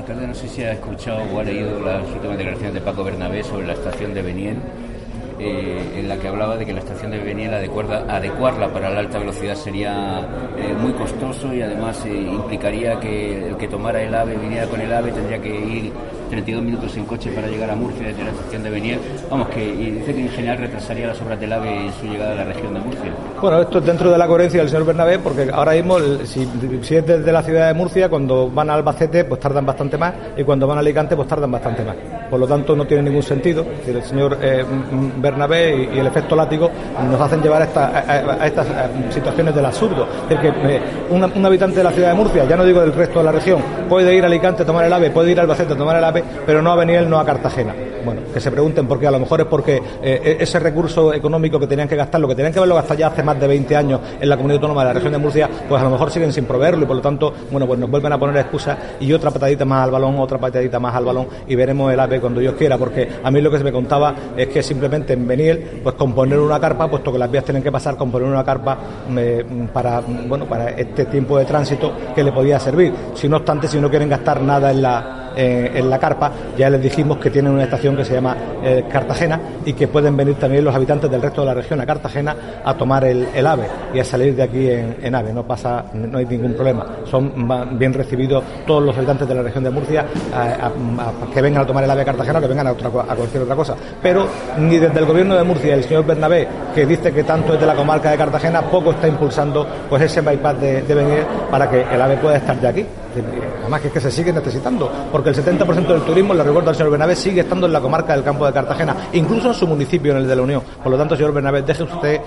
alcalde, no sé si ha escuchado o ha leído las últimas declaraciones de Paco Bernabé sobre la estación de Beniel, en la que hablaba de que la estación de Beniel adecuarla para la alta velocidad sería muy costoso y además implicaría que el que tomara el AVE, viniera con el AVE, tendría que ir 32 minutos en coche para llegar a Murcia desde la estación de Beniel. Y dice que en general retrasaría las obras del AVE en su llegada a la región de Murcia. Bueno, esto es dentro de la coherencia del señor Bernabé, porque ahora mismo, si es desde la ciudad de Murcia, cuando van a Albacete, pues tardan bastante más, y cuando van a Alicante, pues tardan bastante más. Por lo tanto, no tiene ningún sentido. Es decir, el señor Bernabé y el efecto látigo nos hacen llevar a estas situaciones del absurdo. Es decir, que un habitante de la ciudad de Murcia, ya no digo del resto de la región, puede ir a Alicante a tomar el AVE, puede ir a Albacete a tomar el AVE, pero no a Beniel, no a Cartagena. Bueno, que se pregunten por qué. A lo mejor es porque ese recurso económico que tenían que gastar, lo que tenían que haberlo gastado ya hace más de 20 años en la comunidad autónoma de la región de Murcia, pues a lo mejor siguen sin proveerlo, y por lo tanto, bueno, pues nos vuelven a poner excusas y otra patadita más al balón, y veremos el AVE cuando Dios quiera, porque a mí lo que se me contaba es que simplemente en Beniel, pues componer una carpa, puesto que las vías tienen que pasar, componer una carpa para este tiempo de tránsito que le podía servir. Si no obstante, si no quieren gastar nada en la carpa, ya les dijimos que tienen una estación que se llama Cartagena, y que pueden venir también los habitantes del resto de la región a Cartagena a tomar el AVE y a salir de aquí en AVE. No hay ningún problema. Son bien recibidos todos los habitantes de la región de Murcia a que vengan a tomar el AVE a Cartagena o que vengan a cualquier otra cosa. Pero ni desde el gobierno de Murcia el señor Bernabé, que dice que tanto es de la comarca de Cartagena, poco está impulsando pues ese bypass de Beniel para que el AVE pueda estar ya aquí. Además que es que se sigue necesitando, porque el 70% del turismo, le recuerdo al señor Bernabé, sigue estando en la comarca del Campo de Cartagena, incluso en su municipio, en el de la Unión. Por lo tanto, señor Bernabé, deje usted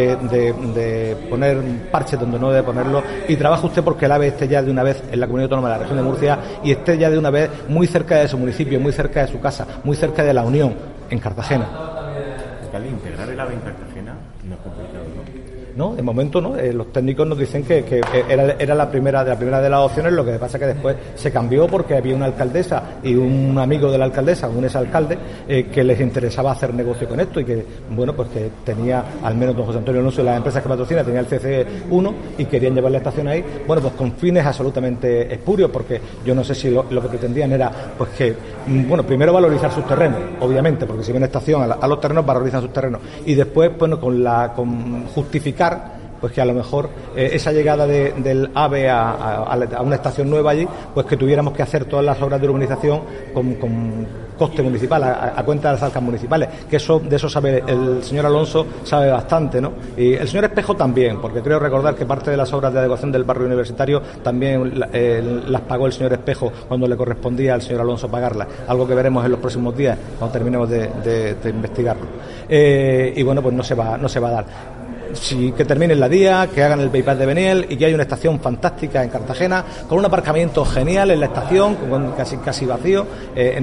de poner parches donde no debe ponerlo, y trabaje usted porque el AVE esté ya de una vez en la comunidad autónoma de la región de Murcia, y esté ya de una vez muy cerca de su municipio, muy cerca de su casa, muy cerca de la Unión, en Cartagena. ¿Integrar el AVE en Cartagena no es complicado, no? No, de momento no. Los técnicos nos dicen que era la primera de las opciones. Lo que pasa que después se cambió porque había una alcaldesa y un amigo de la alcaldesa, un exalcalde, que les interesaba hacer negocio con esto, y que, bueno, pues que tenía, al menos don José Antonio Alonso y las empresas que patrocina, tenía el CC1 y querían llevar la estación ahí, bueno, pues con fines absolutamente espurios, porque yo no sé si lo que pretendían era, pues que, bueno, primero valorizar sus terrenos, obviamente, porque si viene estación a los terrenos, valorizan sus terrenos, y después, bueno, con justificar pues que a lo mejor esa llegada del AVE a una estación nueva allí, pues que tuviéramos que hacer todas las obras de urbanización con coste municipal, a cuenta de las arcas municipales, que de eso sabe el señor Alonso, sabe bastante, ¿no? Y el señor Espejo también, porque creo recordar que parte de las obras de adecuación del barrio universitario también las pagó el señor Espejo cuando le correspondía al señor Alonso pagarlas, algo que veremos en los próximos días cuando terminemos de investigarlo. Y bueno, pues no se va a dar. Sí, que terminen la día, que hagan el bypass de Beniel y que haya una estación fantástica en Cartagena, con un aparcamiento genial en la estación, con casi vacío en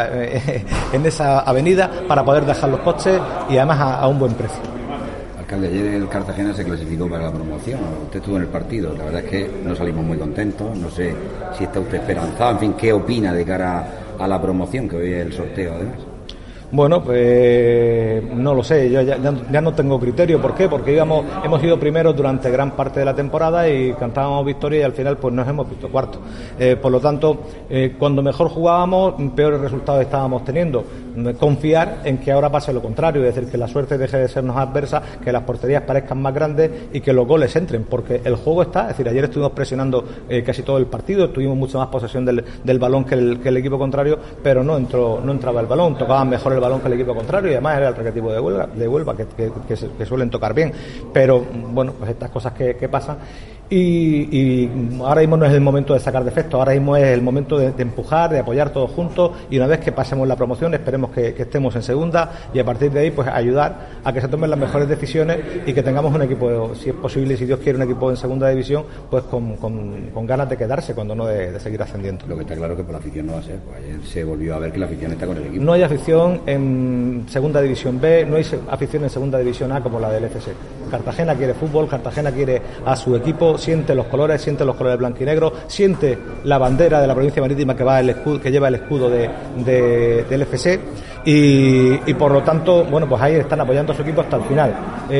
esa avenida, para poder dejar los coches y además a un buen precio. Alcalde, ayer el Cartagena se clasificó para la promoción. Usted estuvo en el partido. La verdad es que no salimos muy contentos. No sé si está usted esperanzado. En fin, ¿qué opina de cara a la promoción, que hoy es el sorteo además? Bueno, pues no lo sé, yo ya no tengo criterio. ¿Por qué? Porque hemos ido primeros durante gran parte de la temporada y cantábamos victoria, y al final pues nos hemos visto cuartos. Por lo tanto, cuando mejor jugábamos, peores resultados estábamos teniendo. Confiar en que ahora pase lo contrario, es decir, que la suerte deje de sernos adversa, que las porterías parezcan más grandes y que los goles entren, porque el juego está. Es decir, ayer estuvimos presionando casi todo el partido, tuvimos mucha más posesión del balón que el equipo contrario, pero no entraba el balón, tocaban mejor el balón que el equipo contrario, y además era el Recreativo de Huelva que suelen tocar bien, pero bueno, pues estas cosas que pasan, y ahora mismo no es el momento de sacar defectos, ahora mismo es el momento de empujar, de apoyar todos juntos, y una vez que pasemos la promoción esperemos que estemos en segunda, y a partir de ahí pues ayudar a que se tomen las mejores decisiones y que tengamos un equipo, si es posible y si Dios quiere, un equipo en segunda división, pues con ganas de quedarse, cuando no de seguir ascendiendo. Lo que está claro es que por la afición no va a ser, pues ayer se volvió a ver que la afición está con el equipo. No hay afición en segunda división B, no hay afición en segunda división A como la del FC. Cartagena quiere fútbol, Cartagena quiere a su equipo, siente los colores blanco y negro, siente la bandera de la provincia marítima que lleva el escudo del FC, y por lo tanto, bueno, pues ahí están apoyando a su equipo hasta el final.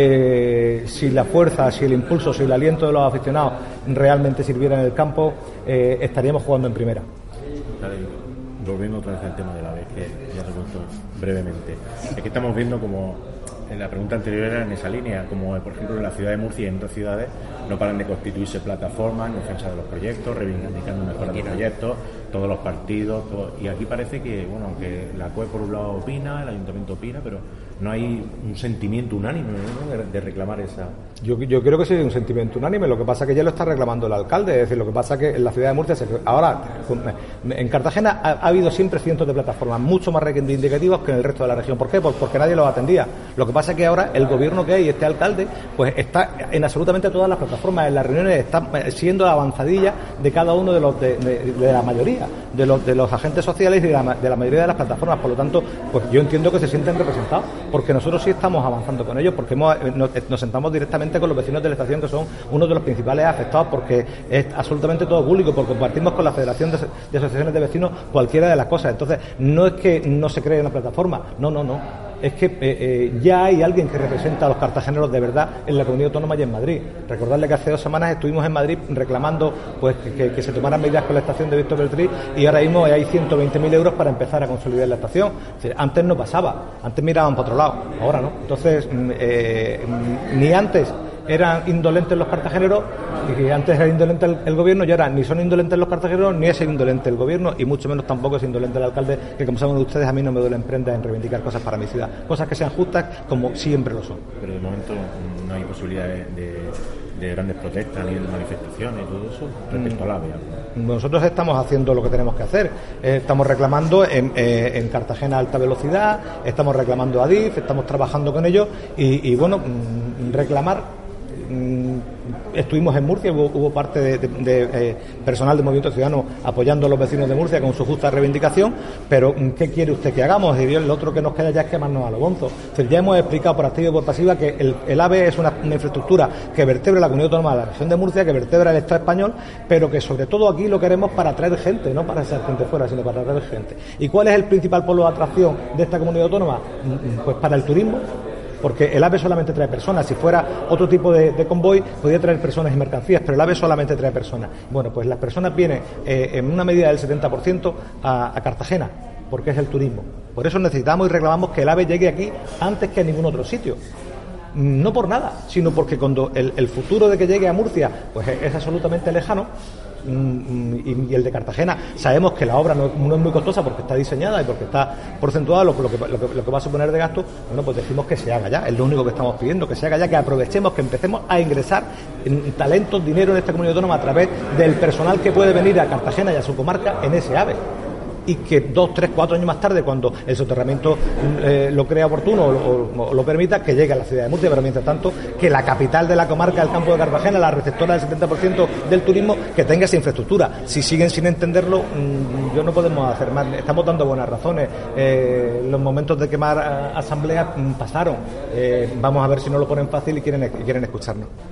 Si la fuerza, si el impulso, si el aliento de los aficionados realmente sirviera en el campo, estaríamos jugando en primera. alcalde, volviendo otra vez al tema de la vez, que ya se ha puesto brevemente, es que estamos viendo como en la pregunta anterior era en esa línea, como por ejemplo en la ciudad de Murcia y en otras ciudades no paran de constituirse plataformas en defensa de los proyectos, reivindicando mejoras de proyectos, todos los partidos, y aquí parece que, bueno, aunque la CUE por un lado opina, el ayuntamiento opina, pero no hay un sentimiento unánime, ¿no?, de reclamar esa... Yo creo que sí hay un sentimiento unánime, lo que pasa es que ya lo está reclamando el alcalde, es decir, lo que pasa es que en la ciudad de Murcia, ahora, en Cartagena ha habido siempre cientos de plataformas, mucho más reivindicativas que en el resto de la región. ¿Por qué? Pues porque nadie los atendía. Lo que pasa es que ahora el gobierno que hay, este alcalde, pues está en absolutamente todas las plataformas, en las reuniones está siendo la avanzadilla de cada uno de la mayoría, de los agentes sociales y de la mayoría de las plataformas. Por lo tanto, pues yo entiendo que se sienten representados, porque nosotros sí estamos avanzando con ellos, porque nos sentamos directamente con los vecinos de la estación, que son uno de los principales afectados, porque es absolutamente todo público, porque compartimos con la Federación de Asociaciones de Vecinos cualquiera de las cosas. Entonces, no es que no se cree en la plataforma, no. Es que ya hay alguien que representa a los cartageneros de verdad en la comunidad autónoma y en Madrid. Recordarle que hace 2 semanas estuvimos en Madrid reclamando pues que se tomaran medidas con la estación de Víctor Beltrí, y ahora mismo hay 120.000 euros para empezar a consolidar la estación. Es decir, antes no pasaba, antes miraban para otro lado, ahora no. Entonces, ni antes eran indolentes los cartageneros, y que antes era indolente el gobierno, y ahora ni son indolentes los cartageneros ni es indolente el gobierno, y mucho menos tampoco es indolente el alcalde, que, como saben ustedes, a mí no me duele emprender en reivindicar cosas para mi ciudad, cosas que sean justas como siempre lo son. Pero de momento no hay posibilidad de grandes protestas ni de manifestaciones y todo eso respecto al AVE. Nosotros estamos haciendo lo que tenemos que hacer. Estamos reclamando en Cartagena alta velocidad, estamos reclamando a DIF, estamos trabajando con ellos y bueno, reclamar. Estuvimos en Murcia, hubo parte de personal del Movimiento Ciudadano apoyando a los vecinos de Murcia con su justa reivindicación, pero ¿qué quiere usted que hagamos? Y lo otro que nos queda ya es quemarnos a lo bonzo. Es decir, ya hemos explicado por activa y por pasiva que el AVE es una infraestructura que vertebra la comunidad autónoma de la región de Murcia, que vertebra el Estado español, pero que sobre todo aquí lo queremos para atraer gente, no para echar gente fuera, sino para atraer gente. ¿Y cuál es el principal polo de atracción de esta comunidad autónoma? Pues para el turismo. Porque el AVE solamente trae personas. Si fuera otro tipo de convoy, podría traer personas y mercancías, pero el AVE solamente trae personas. Bueno, pues las personas vienen en una medida del 70% a Cartagena, porque es el turismo. Por eso necesitamos y reclamamos que el AVE llegue aquí antes que a ningún otro sitio. No por nada, sino porque cuando el futuro de que llegue a Murcia pues es absolutamente lejano, y el de Cartagena sabemos que la obra no es muy costosa porque está diseñada y porque está porcentuada lo que va a suponer de gasto. Bueno, pues decimos que se haga ya, es lo único que estamos pidiendo, que se haga ya, que aprovechemos, que empecemos a ingresar talentos, dinero en esta comunidad autónoma a través del personal que puede venir a Cartagena y a su comarca en ese AVE. Y que 2, 3, 4 años más tarde, cuando el soterramiento lo crea oportuno o lo permita, que llegue a la ciudad de Murcia, pero mientras tanto que la capital de la comarca del Campo de Cartagena, la receptora del 70% del turismo, que tenga esa infraestructura. Si siguen sin entenderlo, yo no podemos hacer más. Estamos dando buenas razones. Los momentos de quemar asambleas pasaron. Vamos a ver si no lo ponen fácil y quieren escucharnos.